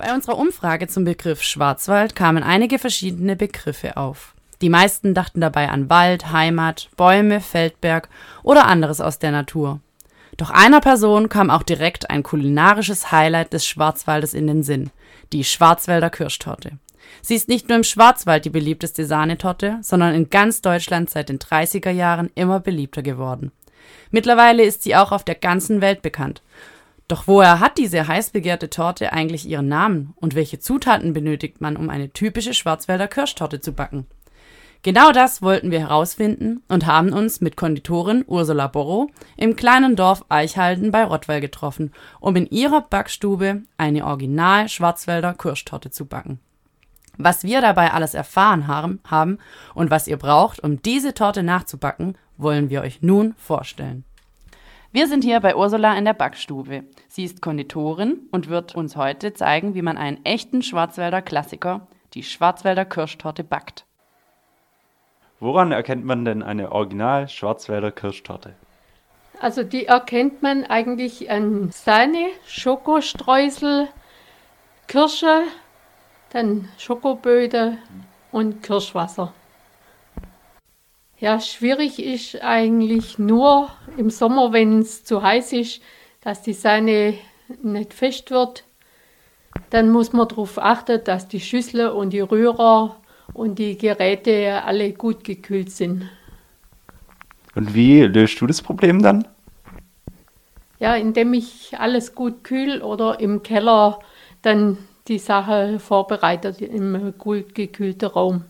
Bei unserer Umfrage zum Begriff Schwarzwald kamen einige verschiedene Begriffe auf. Die meisten dachten dabei an Wald, Heimat, Bäume, Feldberg oder anderes aus der Natur. Doch einer Person kam auch direkt ein kulinarisches Highlight des Schwarzwaldes in den Sinn: die Schwarzwälder Kirschtorte. Sie ist nicht nur im Schwarzwald die beliebteste Sahnetorte, sondern in ganz Deutschland seit den 30er Jahren immer beliebter geworden. Mittlerweile ist sie auch auf der ganzen Welt bekannt. Doch woher hat diese heiß begehrte Torte eigentlich ihren Namen und welche Zutaten benötigt man, um eine typische Schwarzwälder Kirschtorte zu backen? Genau das wollten wir herausfinden und haben uns mit Konditorin Ursula Borrow im kleinen Dorf Eichhalden bei Rottweil getroffen, um in ihrer Backstube eine Original Schwarzwälder Kirschtorte zu backen. Was wir dabei alles erfahren haben und was ihr braucht, um diese Torte nachzubacken, wollen wir euch nun vorstellen. Wir sind hier bei Ursula in der Backstube. Sie ist Konditorin und wird uns heute zeigen, wie man einen echten Schwarzwälder Klassiker, die Schwarzwälder Kirschtorte, backt. Woran erkennt man denn eine Original Schwarzwälder Kirschtorte? Also die erkennt man eigentlich an Sahne, Schokostreusel, Kirsche, dann Schokoböde und Kirschwasser. Ja, schwierig ist eigentlich nur im Sommer, wenn es zu heiß ist, dass die Sahne nicht fest wird. Dann muss man darauf achten, dass die Schüssel und die Rührer und die Geräte alle gut gekühlt sind. Und wie löst du das Problem dann? Ja, indem ich alles gut kühl oder im Keller dann die Sache vorbereitet im gut gekühlten Raum.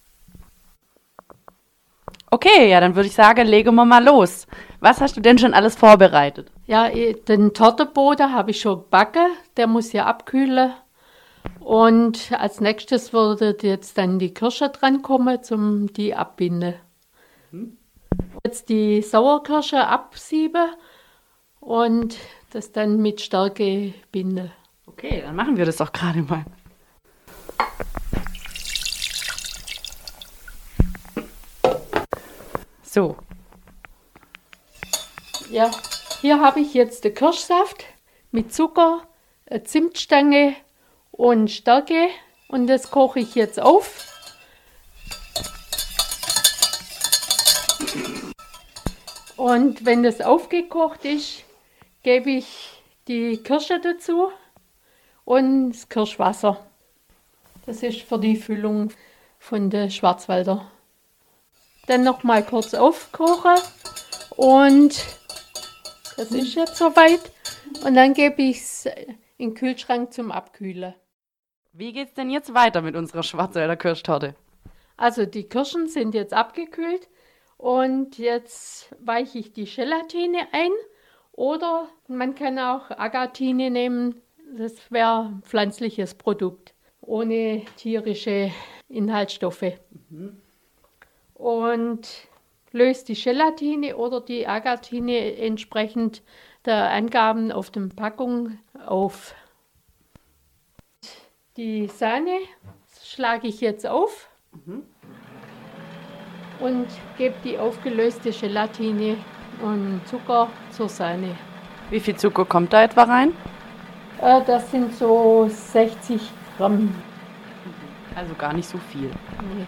Okay, ja, dann würde ich sagen, legen wir mal los. Was hast du denn schon alles vorbereitet? Ja, den Tortenboden habe ich schon gebacken, der muss ja abkühlen. Und als nächstes würde jetzt dann die Kirsche drankommen, zum die abbinden. Jetzt die Sauerkirsche absieben und das dann mit Stärke binden. Okay, dann machen wir das doch gerade mal. So. Ja, hier habe ich jetzt den Kirschsaft mit Zucker, eine Zimtstange und Stärke und das koche ich jetzt auf. Und wenn das aufgekocht ist, gebe ich die Kirsche dazu und das Kirschwasser. Das ist für die Füllung von der Schwarzwälder. Dann noch mal kurz aufkochen und das ist jetzt soweit. Und dann gebe ich es in den Kühlschrank zum Abkühlen. Wie geht's denn jetzt weiter mit unserer Schwarzwälder Kirschtorte? Also die Kirschen sind jetzt abgekühlt und jetzt weiche ich die Gelatine ein oder man kann auch Agatine nehmen, das wäre ein pflanzliches Produkt ohne tierische Inhaltsstoffe. Und löst die Gelatine oder die Agatine entsprechend der Angaben auf der Packung auf. Die Sahne schlage ich jetzt auf und gebe die aufgelöste Gelatine und Zucker zur Sahne. Wie viel Zucker kommt da etwa rein? Das sind so 60 Gramm. Also gar nicht so viel. Nee.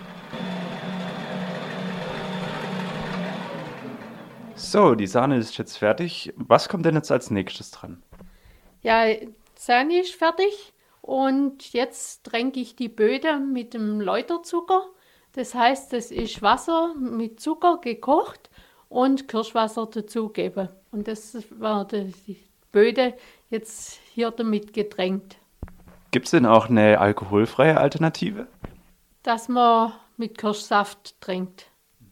So, die Sahne ist jetzt fertig. Was kommt denn jetzt als nächstes dran? Ja, Sahne ist fertig und jetzt tränke ich die Böde mit dem Läuterzucker. Das heißt, das ist Wasser mit Zucker gekocht und Kirschwasser dazugeben. Und das wird die Böde jetzt hier damit getränkt. Gibt es denn auch eine alkoholfreie Alternative? Dass man mit Kirschsaft trinkt.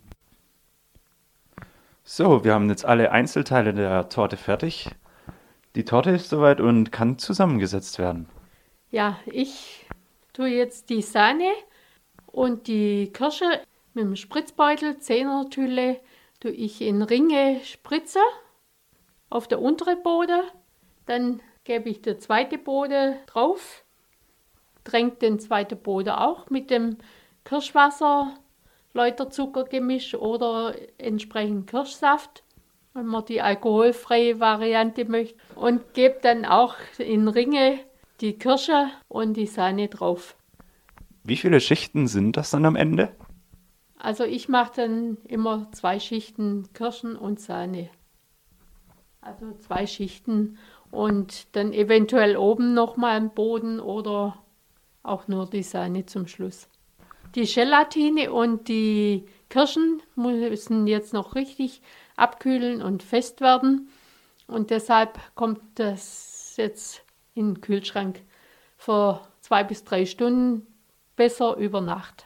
So, wir haben jetzt alle Einzelteile der Torte fertig. Die Torte ist soweit und kann zusammengesetzt werden. Ja, ich tue jetzt die Sahne und die Kirsche mit dem Spritzbeutel, Zehnertülle, tue ich in Ringe spritzen auf der unteren Boden. Dann gebe ich den zweiten Boden drauf, tränke den zweiten Boden auch mit dem Kirschwasser, Läuterzuckergemisch oder entsprechend Kirschsaft, wenn man die alkoholfreie Variante möchte. Und gebe dann auch in Ringe die Kirsche und die Sahne drauf. Wie viele Schichten sind das dann am Ende? Also ich mache dann immer 2 Schichten Kirschen und Sahne. Also 2 Schichten und dann eventuell oben nochmal am Boden oder auch nur die Sahne zum Schluss. Die Gelatine und die Kirschen müssen jetzt noch richtig abkühlen und fest werden. Und deshalb kommt das jetzt in den Kühlschrank für 2 bis 3 Stunden, besser über Nacht.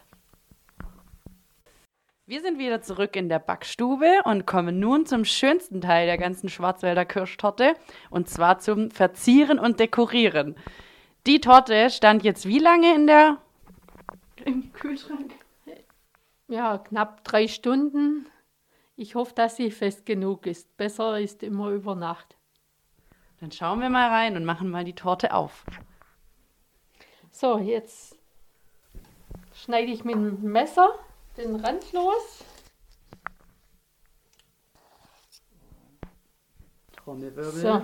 Wir sind wieder zurück in der Backstube und kommen nun zum schönsten Teil der ganzen Schwarzwälder Kirschtorte, und zwar zum Verzieren und Dekorieren. Die Torte stand jetzt wie lange im Kühlschrank? Ja, knapp 3 Stunden. Ich hoffe, dass sie fest genug ist. Besser ist immer über Nacht. Dann schauen wir mal rein und machen mal die Torte auf. So, jetzt schneide ich mit dem Messer den Rand los. Trommelwirbel. So,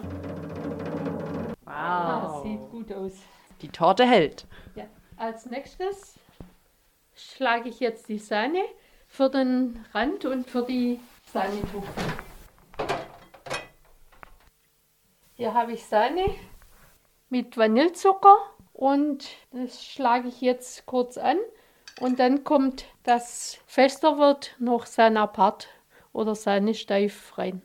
Wow. sieht gut aus. Die Torte hält. Ja. Als nächstes schlage ich jetzt die Sahne für den Rand und für die Sahnetupfen. Hier habe ich Sahne mit Vanillezucker und das schlage ich jetzt kurz an. Und dann kommt, das fester wird, noch Sahnapart oder Sahnesteif rein.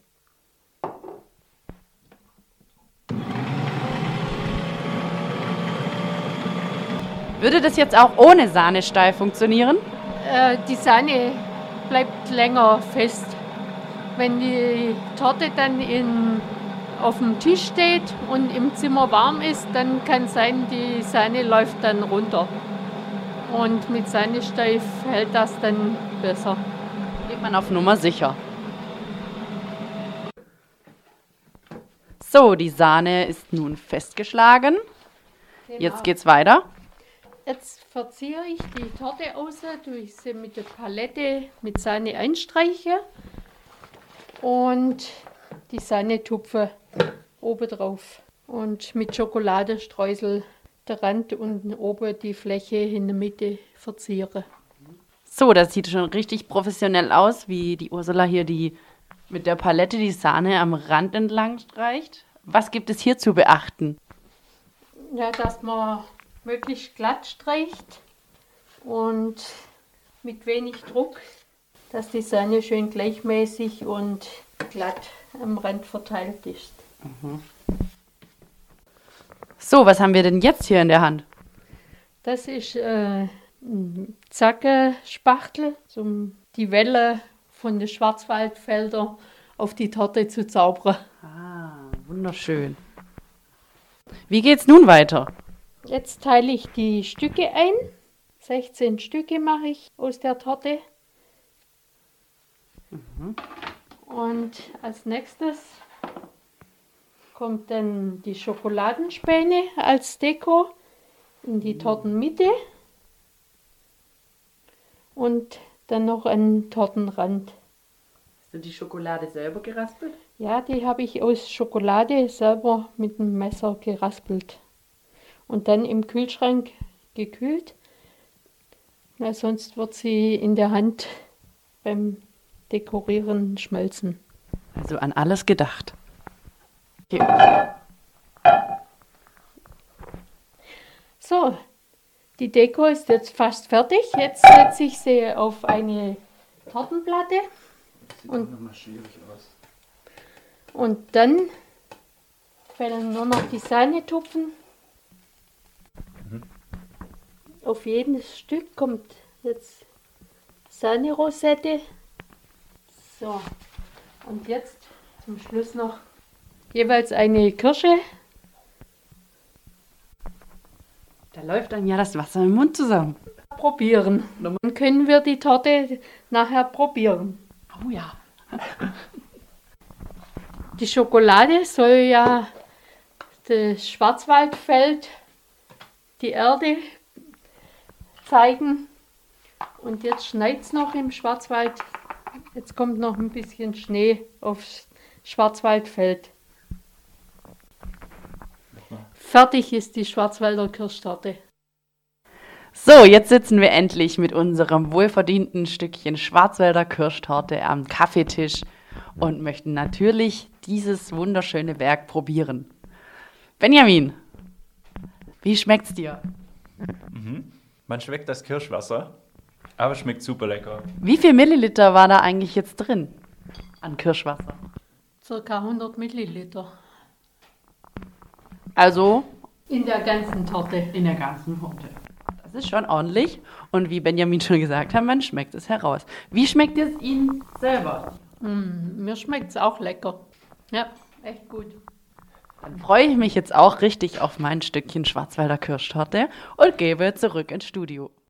Würde das jetzt auch ohne Sahnesteif funktionieren? Die Sahne bleibt länger fest. Wenn die Torte dann auf dem Tisch steht und im Zimmer warm ist, dann kann sein, die Sahne läuft dann runter. Und mit Sahnesteif hält das dann besser. Geht man auf Nummer sicher. So, die Sahne ist nun festgeschlagen. Jetzt geht's weiter. Jetzt verziehe ich die Torte außen, tue ich sie mit der Palette mit Sahne einstreiche und die Sahnetupfe oben drauf. Und mit Schokoladestreusel der Rand und oben die Fläche in der Mitte verziere. So, das sieht schon richtig professionell aus, wie die Ursula hier mit der Palette die Sahne am Rand entlang streicht. Was gibt es hier zu beachten? Ja, dass man möglichst glatt streicht und mit wenig Druck, dass die Sahne schön gleichmäßig und glatt am Rand verteilt ist. So, was haben wir denn jetzt hier in der Hand? Das ist ein Zackenspachtel, um die Welle von den Schwarzwaldfeldern auf die Torte zu zaubern. Ah, wunderschön. Wie geht's nun weiter? Jetzt teile ich die Stücke ein. 16 Stücke mache ich aus der Torte. Und als nächstes kommt dann die Schokoladenspäne als Deko in die Tortenmitte und dann noch einen Tortenrand. Hast du die Schokolade selber geraspelt? Ja, die habe ich aus Schokolade selber mit dem Messer geraspelt und dann im Kühlschrank gekühlt. Na, sonst wird sie in der Hand beim Dekorieren schmelzen. Also an alles gedacht. Okay. So, die Deko ist jetzt fast fertig. Jetzt setze ich sie auf eine Tortenplatte. Sieht Und- auch nochmal schwierig aus. Und dann fällen nur noch die Sahnetupfen. Auf jedes Stück kommt jetzt Sahnerosette. So, und jetzt zum Schluss noch jeweils eine Kirsche. Da läuft dann ja das Wasser im Mund zusammen. Probieren. Dann können wir die Torte nachher probieren. Oh ja. Die Schokolade soll ja das Schwarzwaldfeld, die Erde zeigen. Und jetzt schneit es noch im Schwarzwald. Jetzt kommt noch ein bisschen Schnee aufs Schwarzwaldfeld. fertig ist die Schwarzwälder Kirschtorte. So, jetzt sitzen wir endlich mit unserem wohlverdienten Stückchen Schwarzwälder Kirschtorte am Kaffeetisch und möchten natürlich dieses wunderschöne Werk probieren. Benjamin, wie schmeckt's dir? Man schmeckt das Kirschwasser, aber schmeckt super lecker. Wie viel Milliliter war da eigentlich jetzt drin an Kirschwasser? Circa 100 Milliliter Also in der ganzen Torte. in der ganzen Torte. Das ist schon ordentlich und wie Benjamin schon gesagt hat, man schmeckt es heraus. Wie schmeckt es Ihnen selber? Mir schmeckt es auch lecker. Ja, echt gut. Dann freue ich mich jetzt auch richtig auf mein Stückchen Schwarzwälder Kirschtorte und gebe zurück ins Studio.